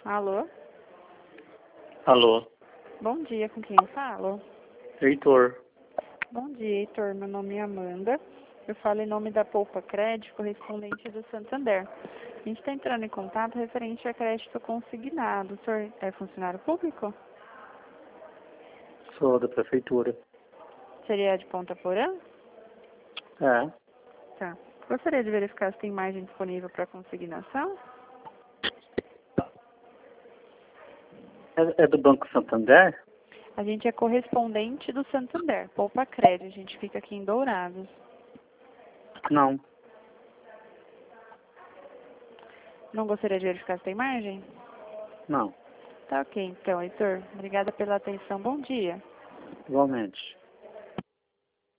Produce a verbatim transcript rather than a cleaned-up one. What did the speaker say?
Alô? Alô, Bom dia, com quem eu falo? Heitor. Bom dia, Heitor. Meu nome é Amanda. Eu falo em nome da Poupa Crédito, correspondente do Santander. A gente está entrando em contato referente a crédito consignado. O senhor é funcionário público? Sou da prefeitura. Seria de Ponta Porã? É. Tá. Gostaria de verificar se tem margem disponível para consignação? é? É do Banco Santander? A gente é correspondente do Santander, Poupa Crédito. A gente fica aqui em Dourados. Não. Não gostaria de verificar se tem margem? Não. Tá ok, então, Heitor. Obrigada pela atenção. Bom dia. Igualmente.